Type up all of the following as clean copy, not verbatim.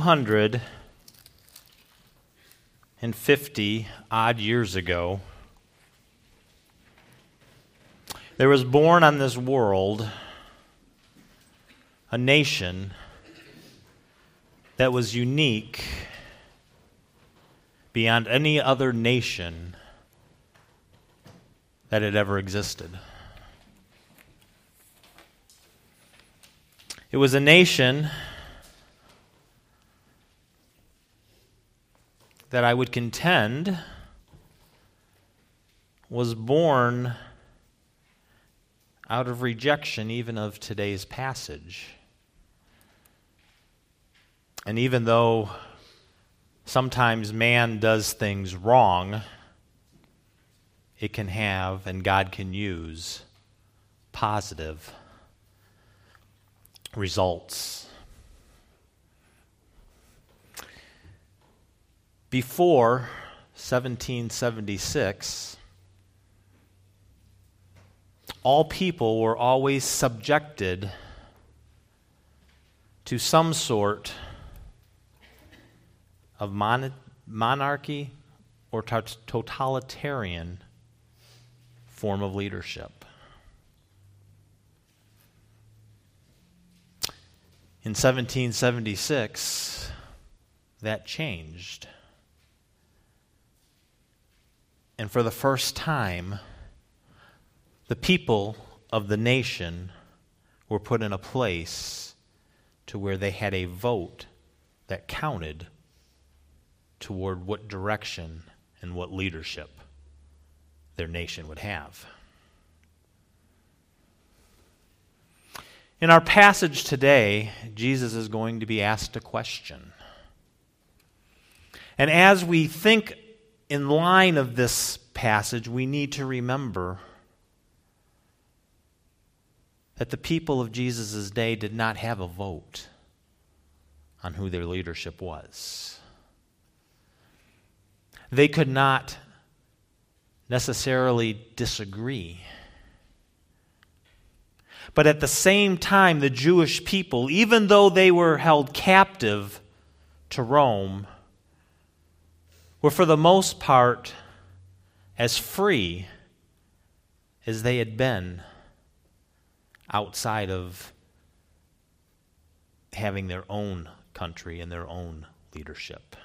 250 odd years ago, there was born on this world a nation that was unique beyond any other nation that had ever existed. It was a nation that I would contend was born out of rejection even of today's passage. And even though sometimes man does things wrong, it can have and God can use positive results. Before 1776, all people were always subjected to some sort of monarchy or totalitarian form of leadership. In 1776, that changed. And for the first time, the people of the nation were put in a place to where they had a vote that counted toward what direction and what leadership their nation would have. In our passage today, Jesus is going to be asked a question. And as we think in line of this passage, we need to remember that the people of Jesus' day did not have a vote on who their leadership was. They could not necessarily disagree. But at the same time, the Jewish people, even though they were held captive to Rome, were for the most part as free as they had been outside of having their own country and their own leadership.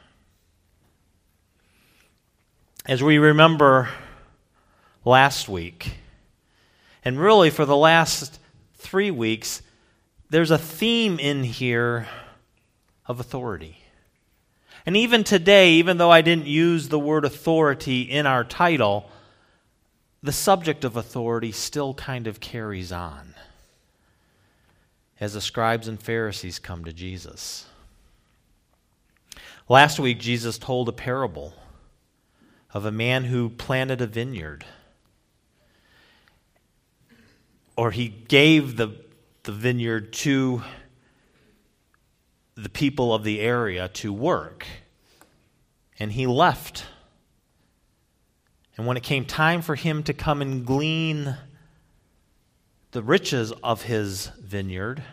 As we remember last week, and really for the last 3 weeks, there's a theme in here of authority. And even today, even though I didn't use the word authority in our title, the subject of authority still kind of carries on as the scribes and Pharisees come to Jesus. Last week, Jesus told a parable of a man who planted a vineyard. Or he gave the vineyard to the people of the area to work. And he left. And when it came time for him to come and glean the riches of his vineyard,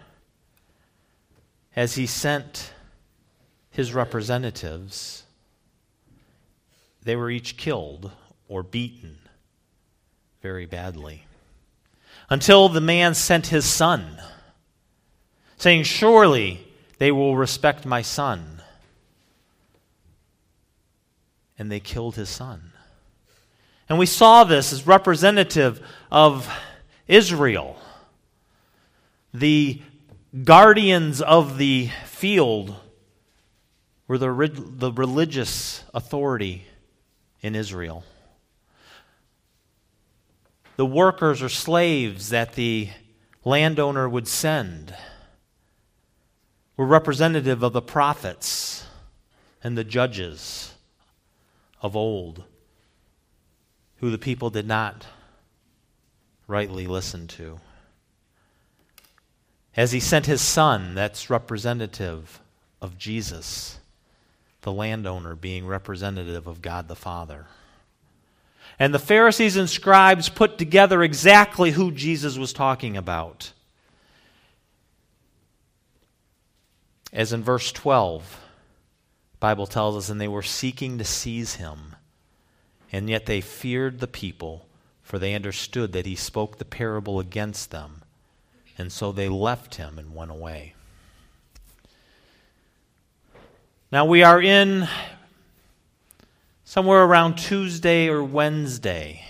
as he sent his representatives, they were each killed or beaten very badly. Until the man sent his son, saying, "Surely they will respect my son." And they killed his son. And we saw this as representative of Israel, the guardians of the field were the religious authority in Israel. The workers or slaves that the landowner would send were representative of the prophets and the judges of old, who the people did not rightly listen to. As he sent his son, that's representative of Jesus, the landowner being representative of God the Father. And the Pharisees and scribes put together exactly who Jesus was talking about. As in verse 12, Bible tells us, and they were seeking to seize him, and yet they feared the people, for they understood that he spoke the parable against them, and so they left him and went away. Now we are in somewhere around Tuesday or Wednesday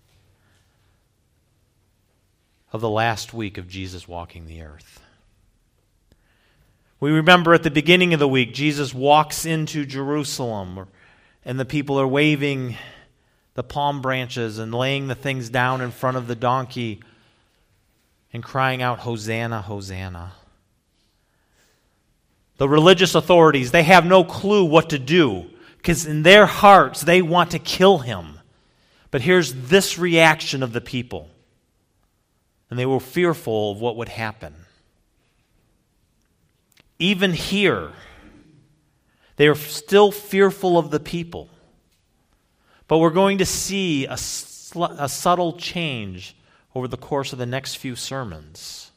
of the last week of Jesus walking the earth. We remember at the beginning of the week, Jesus walks into Jerusalem, and the people are waving the palm branches and laying the things down in front of the donkey and crying out, "Hosanna, Hosanna." The religious authorities, they have no clue what to do, because in their hearts they want to kill him. But here's this reaction of the people. And they were fearful of what would happen. Even here, they are still fearful of the people. But we're going to see a subtle change over the course of the next few sermons.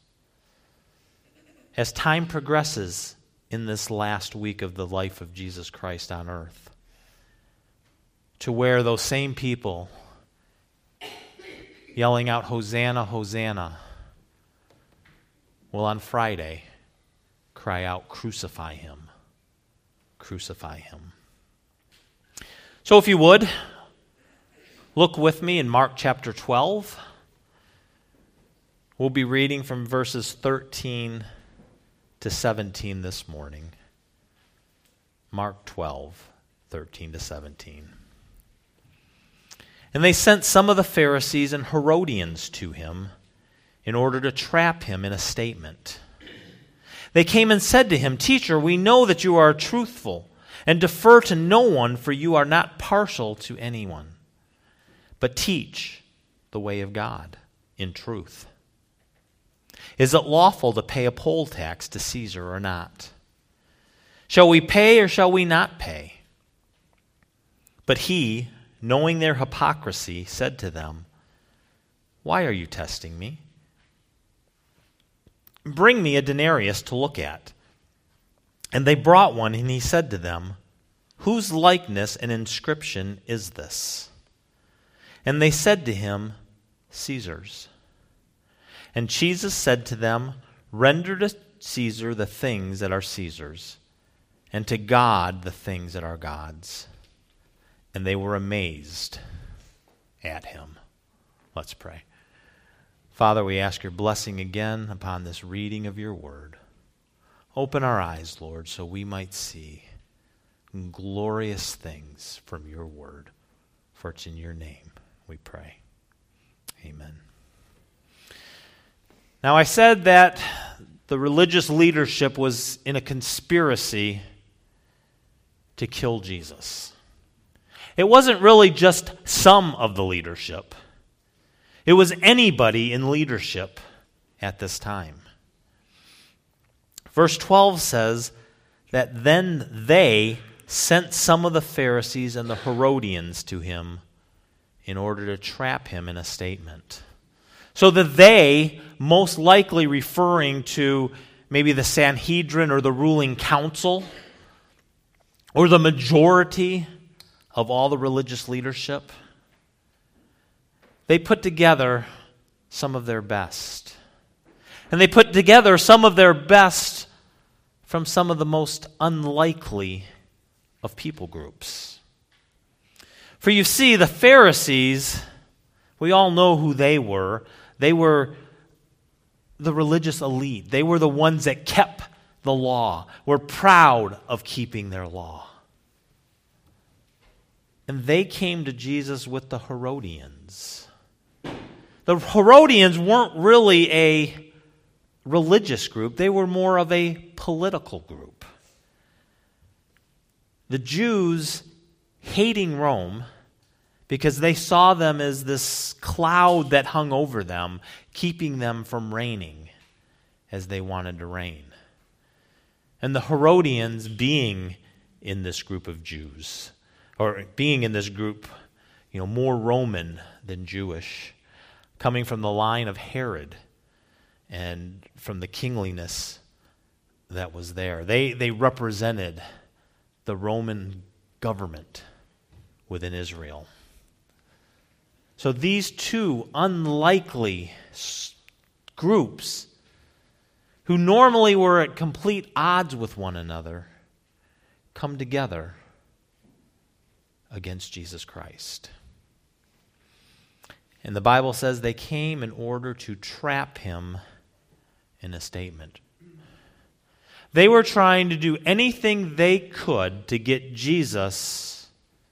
As time progresses in this last week of the life of Jesus Christ on earth, to where those same people yelling out, "Hosanna, Hosanna," will on Friday cry out, "Crucify him, crucify him." So if you would, look with me in Mark chapter 12. We'll be reading from verses 13 to 17 this morning. Mark 12, 13 to 17. And they sent some of the Pharisees and Herodians to him in order to trap him in a statement. They came and said to him, "Teacher, we know that you are truthful and defer to no one, for you are not partial to anyone, but teach the way of God in truth. Is it lawful to pay a poll tax to Caesar or not? Shall we pay or shall we not pay?" But he, knowing their hypocrisy, said to them, "Why are you testing me? Bring me a denarius to look at." And they brought one, and he said to them, "Whose likeness and inscription is this?" And they said to him, "Caesar's." And Jesus said to them, "Render to Caesar the things that are Caesar's, and to God the things that are God's." And they were amazed at him. Let's pray. Father, we ask your blessing again upon this reading of your word. Open our eyes, Lord, so we might see glorious things from your word. For it's in your name we pray. Amen. Now, I said that the religious leadership was in a conspiracy to kill Jesus. It wasn't really just some of the leadership. It was anybody in leadership at this time. Verse 12 says that then they sent some of the Pharisees and the Herodians to him in order to trap him in a statement. So the they, most likely referring to maybe the Sanhedrin or the ruling council or the majority of all the religious leadership, they put together some of their best. And they put together some of their best from some of the most unlikely of people groups. For you see, the Pharisees, we all know who they were. They were the religious elite. They were the ones that kept the law, were proud of keeping their law. And they came to Jesus with the Herodians. The Herodians weren't really a religious group. They were more of a political group. The Jews hating Rome because they saw them as this cloud that hung over them, keeping them from reigning as they wanted to reign. And the Herodians being in this group of Jews, or being in this group, more Roman than Jewish, coming from the line of Herod and from the kingliness that was there. They represented the Roman government within Israel. So these two unlikely groups who normally were at complete odds with one another come together against Jesus Christ. And the Bible says they came in order to trap him in a statement. They were trying to do anything they could to get Jesus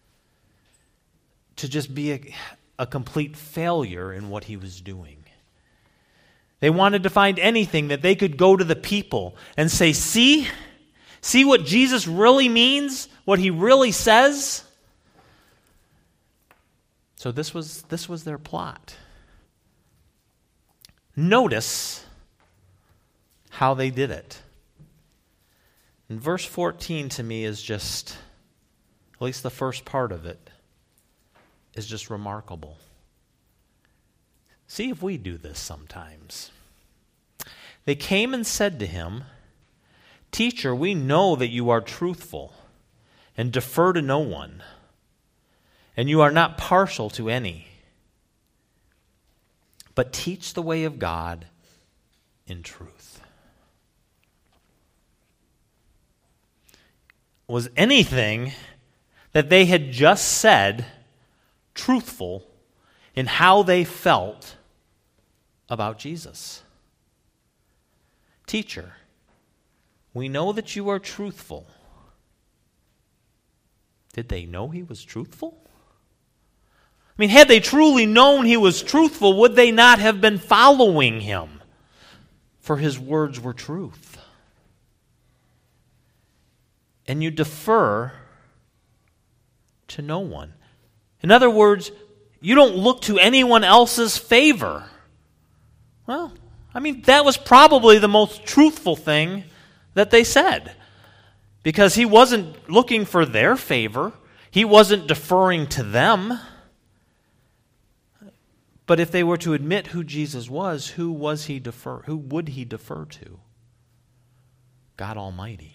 to just be a complete failure in what he was doing. They wanted to find anything that they could go to the people and say, see what Jesus really means, what he really says. So this was their plot. Notice how they did it. And verse 14 to me is just, at least the first part of it, is just remarkable. See if we do this sometimes. They came and said to him, "Teacher, we know that you are truthful and defer to no one, and you are not partial to any, but teach the way of God in truth." Was anything that they had just said truthful in how they felt about Jesus? "Teacher, we know that you are truthful." Did they know he was truthful? I mean, had they truly known he was truthful, would they not have been following him? For his words were truth. And you defer to no one. In other words, you don't look to anyone else's favor. Well, I mean, that was probably the most truthful thing that they said. Because he wasn't looking for their favor. He wasn't deferring to them. But if they were to admit who Jesus was, who would he defer to? God Almighty.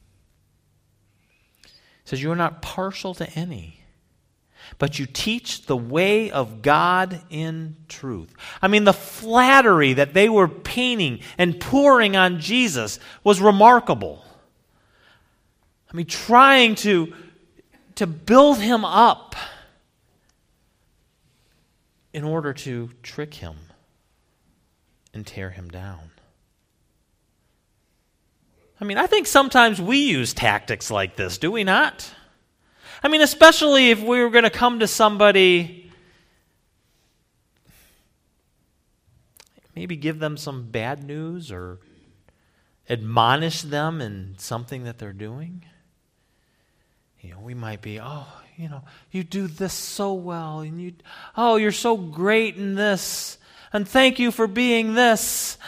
It says, "You are not partial to any, but you teach the way of God in truth." I mean, the flattery that they were painting and pouring on Jesus was remarkable. I mean, trying to build him up in order to trick him and tear him down. I mean, I think sometimes we use tactics like this, do we not? I mean, especially if we were going to come to somebody, maybe give them some bad news or admonish them in something that they're doing. We might be, you do this so well, and you're so great in this, and thank you for being this.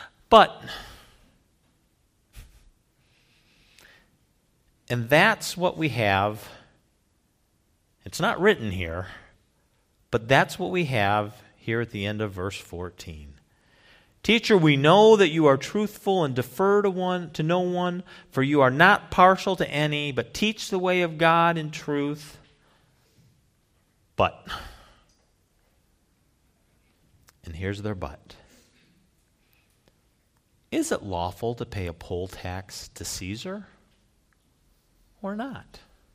And that's what we have. It's not written here, but that's what we have here at the end of verse 14. "Teacher, we know that you are truthful and defer to no one, for you are not partial to any, but teach the way of God in truth." But, and here's their but, "Is it lawful to pay a poll tax to Caesar or not?"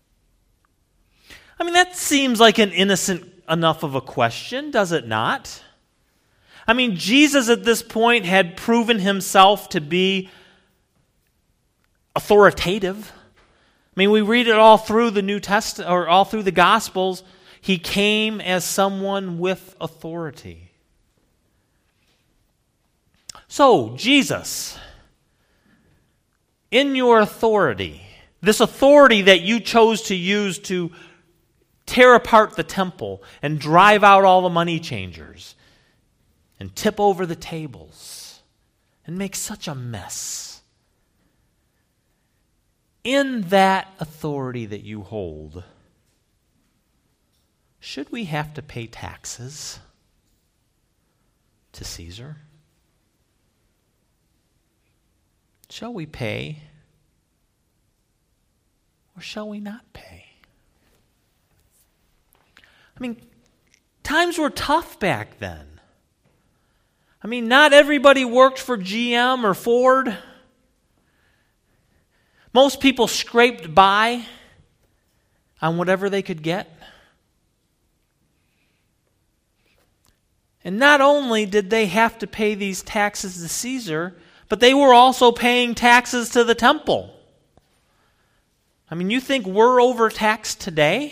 I mean, that seems like an innocent enough of a question, does it not? I mean, Jesus at this point had proven himself to be authoritative. I mean, we read it all through the New Testament, or all through the Gospels. He came as someone with authority. So, Jesus, in your authority, this authority that you chose to use to tear apart the temple and drive out all the money changers and tip over the tables and make such a mess. In that authority that you hold, should we have to pay taxes to Caesar? Shall we pay or shall we not pay? I mean, times were tough back then. I mean, not everybody worked for GM or Ford. Most people scraped by on whatever they could get. And not only did they have to pay these taxes to Caesar, but they were also paying taxes to the temple. I mean, you think we're overtaxed today?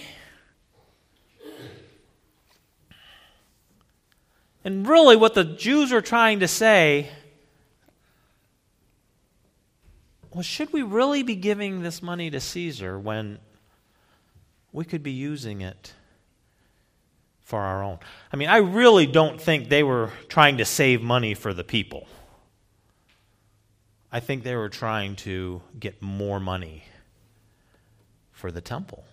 And really what the Jews are trying to say was, should we really be giving this money to Caesar when we could be using it for our own? I mean, I really don't think they were trying to save money for the people. I think they were trying to get more money for the temple.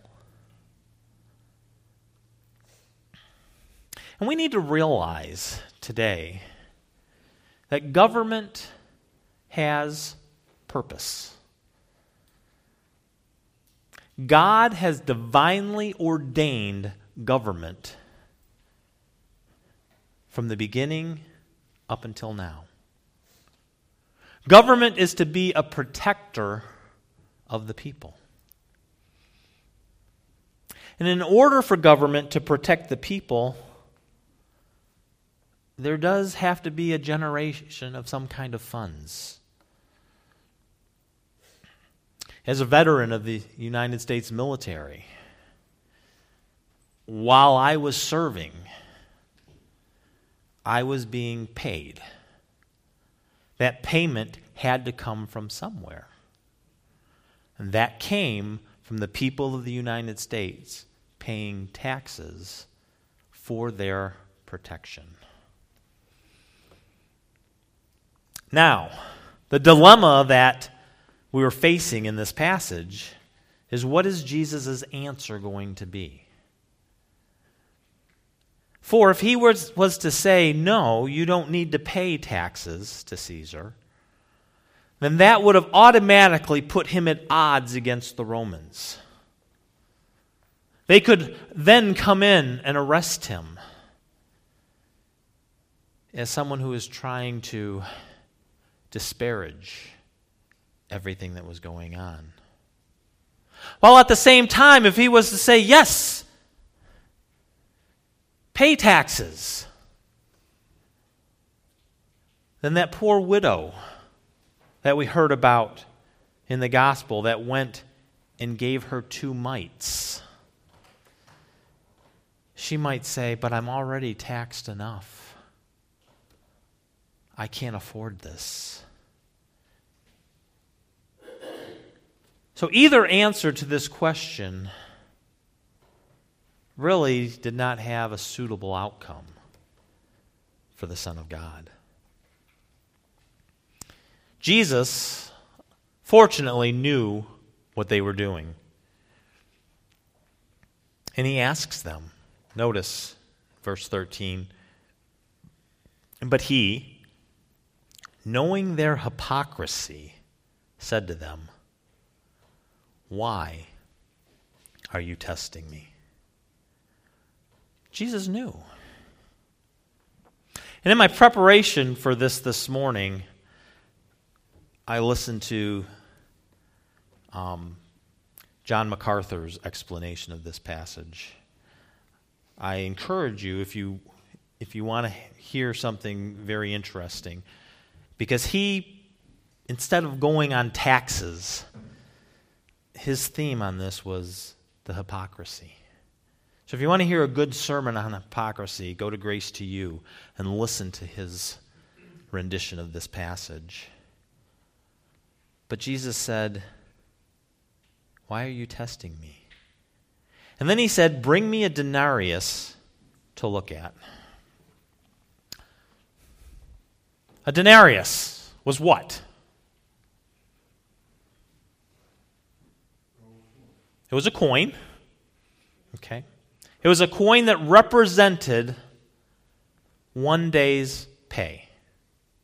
And we need to realize today that government has purpose. God has divinely ordained government from the beginning up until now. Government is to be a protector of the people. And in order for government to protect the people, there does have to be a generation of some kind of funds. As a veteran of the United States military, while I was serving, I was being paid. That payment had to come from somewhere. And that came from the people of the United States paying taxes for their protection. Now, the dilemma that we were facing in this passage is, what is Jesus' answer going to be? For if he was to say, no, you don't need to pay taxes to Caesar, then that would have automatically put him at odds against the Romans. They could then come in and arrest him as someone who is trying to disparage everything that was going on. While at the same time, if he was to say, yes, pay taxes, then that poor widow that we heard about in the gospel that went and gave her 2 mites, she might say, but I'm already taxed enough. I can't afford this. So either answer to this question really did not have a suitable outcome for the Son of God. Jesus, fortunately, knew what they were doing. And he asks them, notice verse 13, but he, knowing their hypocrisy, said to them, why are you testing me? Jesus knew. And in my preparation for this morning, I listened to John MacArthur's explanation of this passage. I encourage you, if you want to hear something very interesting, because he, instead of going on taxes, his theme on this was the hypocrisy. So if you want to hear a good sermon on hypocrisy, go to Grace to You and listen to his rendition of this passage. But Jesus said, why are you testing me? And then he said, bring me a denarius to look at. A denarius was what? It was a coin. Okay. It was a coin that represented one day's pay.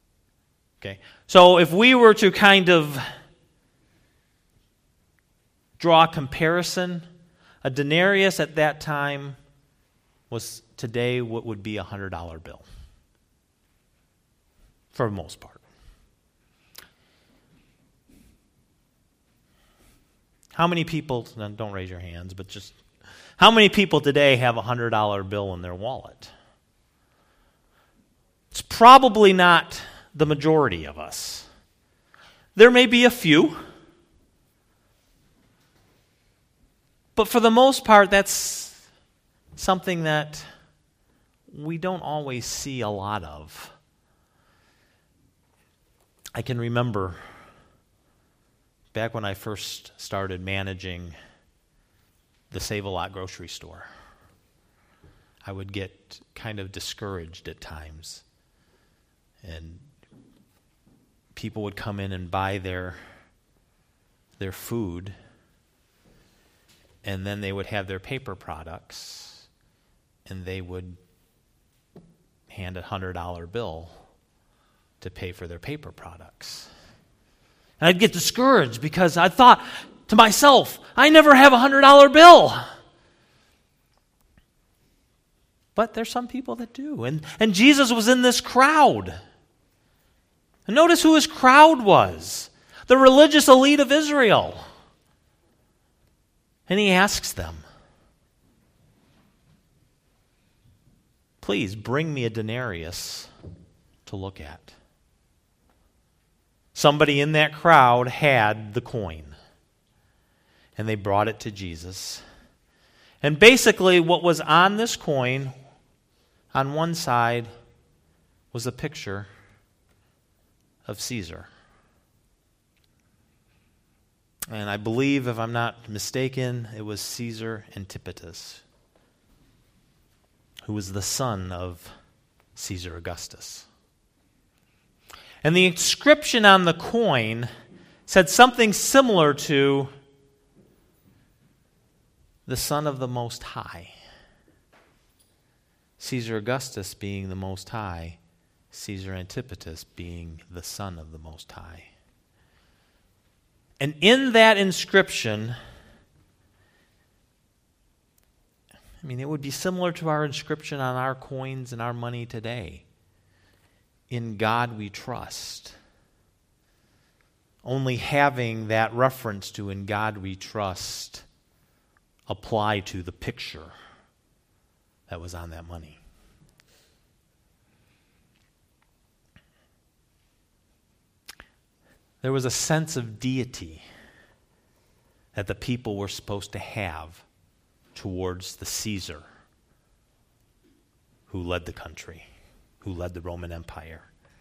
Okay. So if we were to kind of draw a comparison, a denarius at that time was today what would be a $100 bill, for the most part. How many people, don't raise your hands, but just how many people today have a $100 bill in their wallet? It's probably not the majority of us. There may be a few, but for the most part, that's something that we don't always see a lot of. I can remember back when I first started managing the Save-A-Lot grocery store, I would get kind of discouraged at times. And people would come in and buy their food, and then they would have their paper products, and they would hand a $100 bill to pay for their paper products. And I'd get discouraged because I thought to myself, I never have a $100 bill. But there's some people that do. And Jesus was in this crowd. And notice who his crowd was. The religious elite of Israel. And he asks them, please bring me a denarius to look at. Somebody in that crowd had the coin. And they brought it to Jesus. And basically what was on this coin, on one side, was a picture of Caesar. And I believe, if I'm not mistaken, it was Caesar Antipater, who was the son of Caesar Augustus. And the inscription on the coin said something similar to the Son of the Most High. Caesar Augustus being the Most High, Caesar Antipater being the Son of the Most High. And in that inscription, it would be similar to our inscription on our coins and our money today. In God we trust. Only having that reference to in God we trust apply to the picture that was on that money. There was a sense of deity that the people were supposed to have towards the Caesar who led the country, who led the Roman Empire.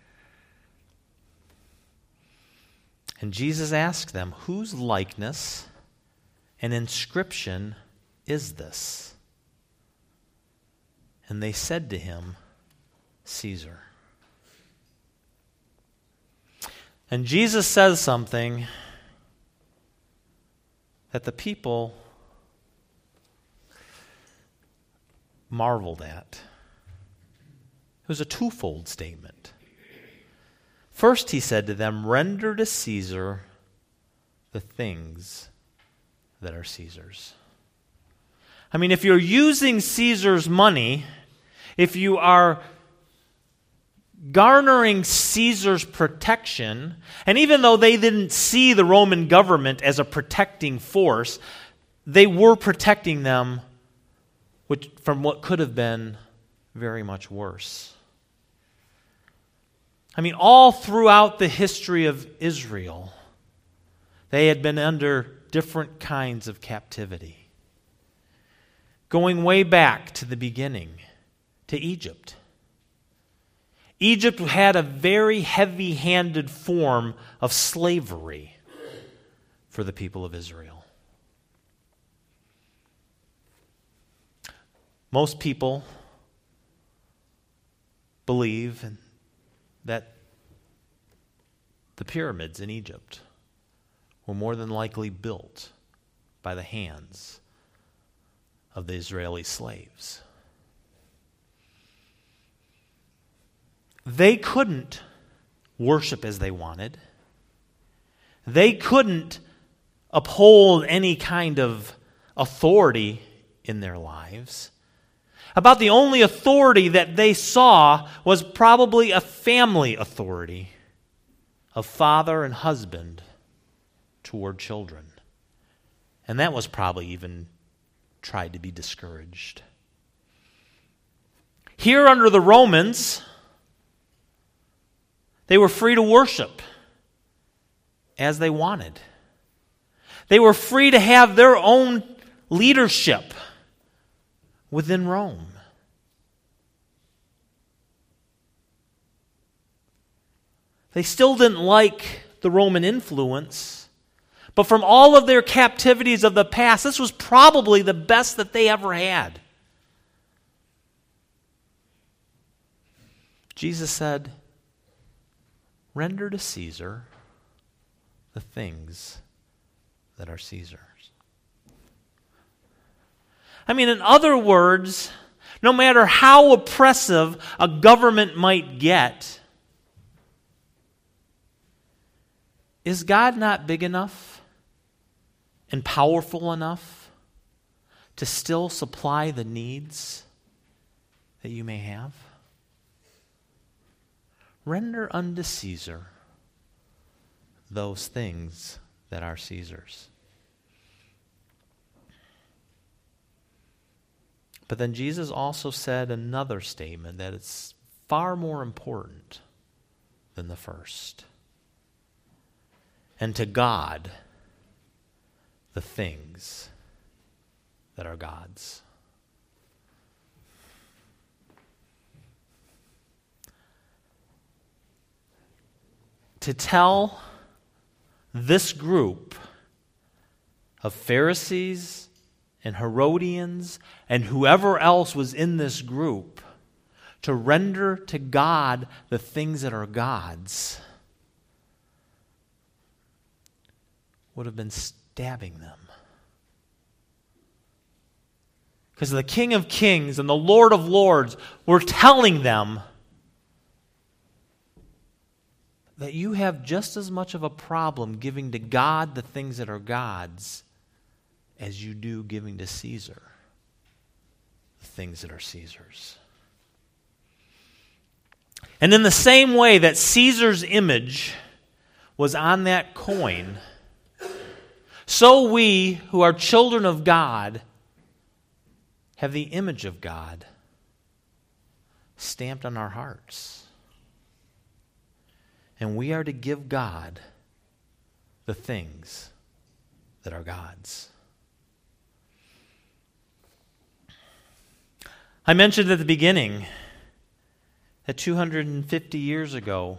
And Jesus asked them, whose likeness and inscription is this? And they said to him, Caesar. And Jesus says something that the people marveled at. It was a twofold statement. First, he said to them, render to Caesar the things that are Caesar's. If you're using Caesar's money, if you are garnering Caesar's protection, and even though they didn't see the Roman government as a protecting force, they were protecting them from what could have been very much worse. All throughout the history of Israel, they had been under different kinds of captivity. Going way back to the beginning, to Egypt. Egypt had a very heavy-handed form of slavery for the people of Israel. Most people believe that the pyramids in Egypt were more than likely built by the hands of the Israeli slaves. They couldn't worship as they wanted. They couldn't uphold any kind of authority in their lives. About the only authority that they saw was probably a family authority of father and husband toward children. And that was probably even tried to be discouraged. Here under the Romans, they were free to worship as they wanted. They were free to have their own leadership within Rome. They still didn't like the Roman influence, but from all of their captivities of the past, this was probably the best that they ever had. Jesus said, "Render to Caesar the things that are Caesar's." I mean, in other words, no matter how oppressive a government might get, is God not big enough and powerful enough to still supply the needs that you may have? Render unto Caesar those things that are Caesar's. But then Jesus also said another statement that is far more important than the first. And to God, the things that are God's. To tell this group of Pharisees and Herodians and whoever else was in this group to render to God the things that are God's would have been stabbing them. Because the King of Kings and the Lord of Lords were telling them that you have just as much of a problem giving to God the things that are God's as you do giving to Caesar the things that are Caesar's. And in the same way that Caesar's image was on that coin, so we who are children of God have the image of God stamped on our hearts. And we are to give God the things that are God's. I mentioned at the beginning that 250 years ago,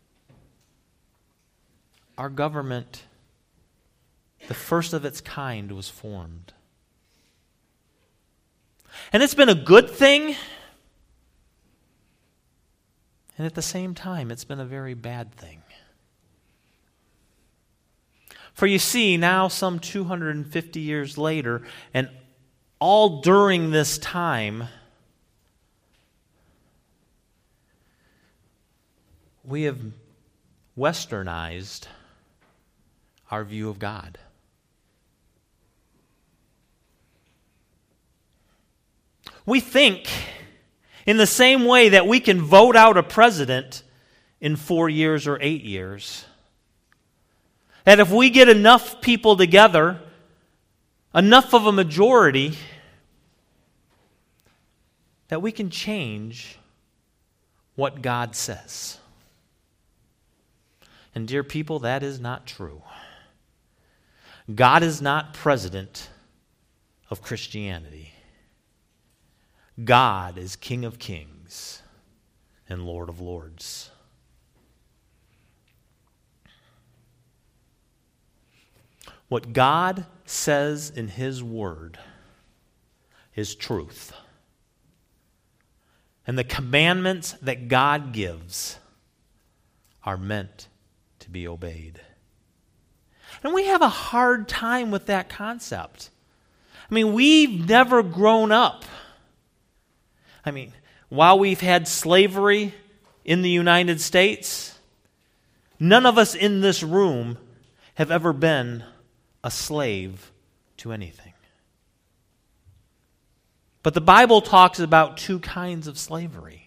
our government, the first of its kind, was formed. And it's been a good thing, and at the same time, it's been a very bad thing. For you see, now some 250 years later, and all during this time, we have westernized our view of God. We think in the same way that we can vote out a president in 4 years or 8 years. That if we get enough people together, enough of a majority, that we can change what God says. And dear people, that is not true. God is not president of Christianity. God is King of Kings and Lord of Lords. What God says in His Word is truth. And the commandments that God gives are meant to be obeyed. And we have a hard time with that concept. I mean, we've never grown up. I mean, while we've had slavery in the United States, none of us in this room have ever been a slave to anything. But the Bible talks about two kinds of slavery: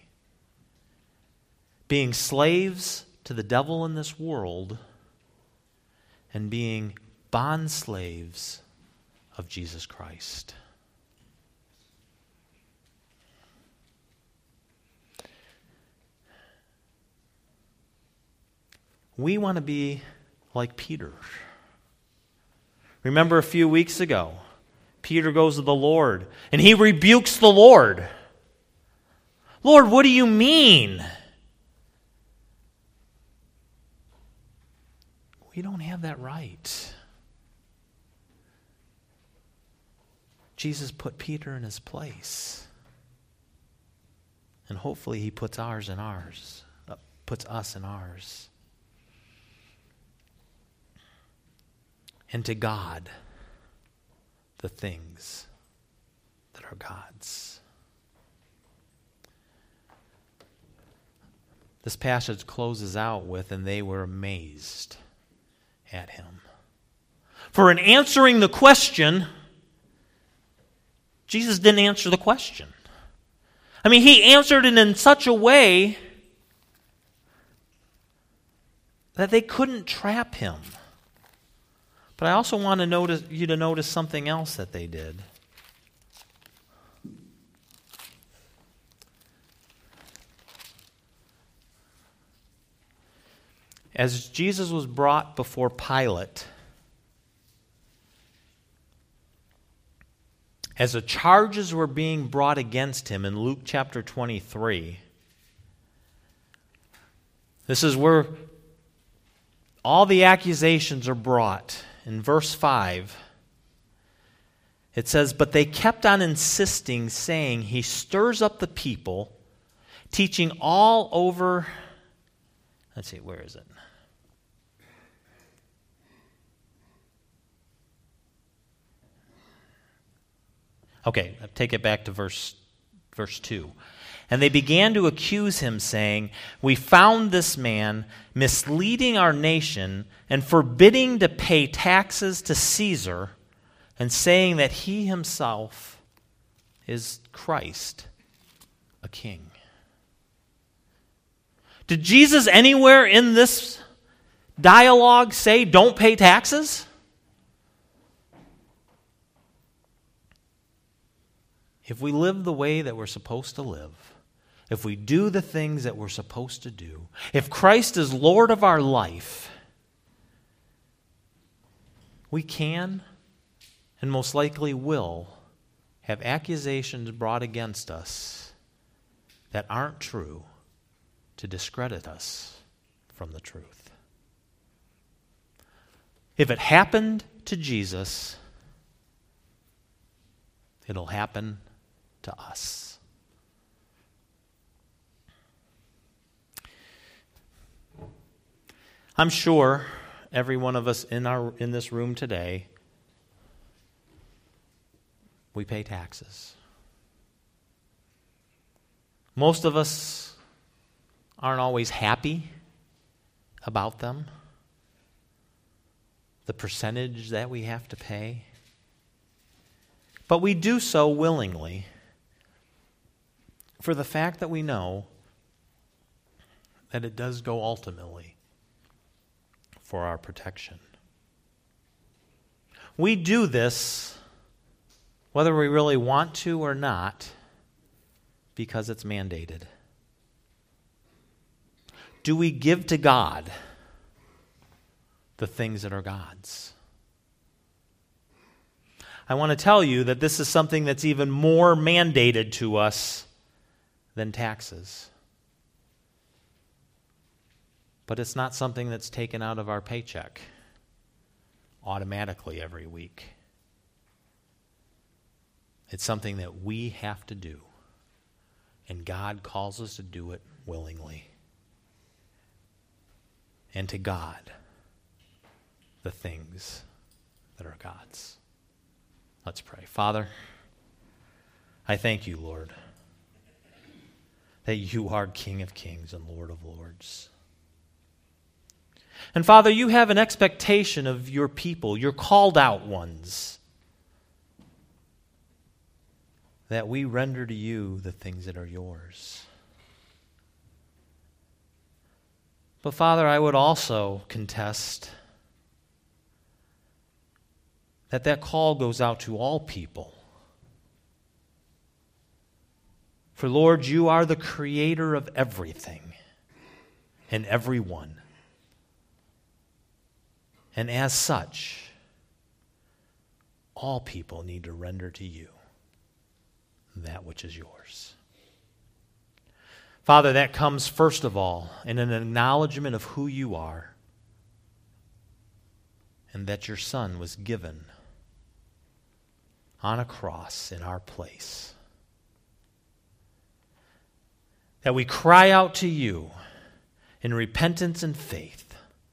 being slaves to the devil in this world and being bond slaves of Jesus Christ. We want to be like Peter. Remember a few weeks ago, Peter goes to the Lord and he rebukes the Lord. Lord, what do you mean? We don't have that right. Jesus put Peter in his place. And hopefully he puts us in ours. And to God, the things that are God's. This passage closes out with, and they were amazed at him. For in answering the question, Jesus didn't answer the question. I mean, he answered it in such a way that they couldn't trap him. But I also want you to notice something else that they did. As Jesus was brought before Pilate, as the charges were being brought against him in Luke chapter 23, this is where all the accusations are brought. In verse 5, it says, "But they kept on insisting, saying, 'He stirs up the people, teaching all over.'" Let's see, where is it? Okay, I'll take it back to verse 2. "And they began to accuse him, saying, 'We found this man misleading our nation and forbidding to pay taxes to Caesar, and saying that he himself is Christ, a king.'" Did Jesus anywhere in this dialogue say, "Don't pay taxes"? If we live the way that we're supposed to live, if we do the things that we're supposed to do, if Christ is Lord of our life, we can and most likely will have accusations brought against us that aren't true to discredit us from the truth. If it happened to Jesus, it'll happen to us. I'm sure every one of us in this room today, we pay taxes. Most of us aren't always happy about them, the percentage that we have to pay. But we do so willingly for the fact that we know that it does go ultimately for our protection. We do this whether we really want to or not because it's mandated. Do we give to God the things that are God's? I want to tell you that this is something that's even more mandated to us than taxes. But it's not something that's taken out of our paycheck automatically every week. It's something that we have to do, and God calls us to do it willingly. And to God, the things that are God's. Let's pray. Father, I thank you, Lord, that you are King of Kings and Lord of Lords. And Father, you have an expectation of your people, your called out ones, that we render to you the things that are yours. But Father, I would also contest that call goes out to all people. For Lord, you are the creator of everything and everyone. And as such, all people need to render to you that which is yours. Father, that comes first of all in an acknowledgement of who you are and that your Son was given on a cross in our place. That we cry out to you in repentance and faith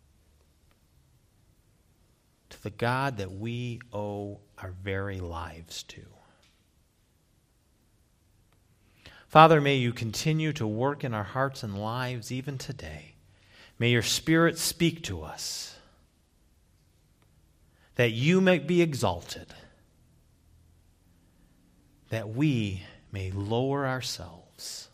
to the God that we owe our very lives to. Father, may you continue to work in our hearts and lives even today. May your Spirit speak to us, that you may be exalted, that we may lower ourselves.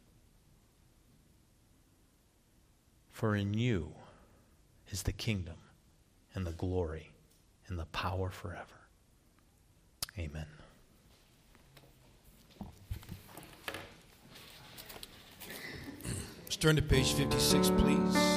For in you is the kingdom and the glory and the power forever. Amen. Let's turn to page 56, please.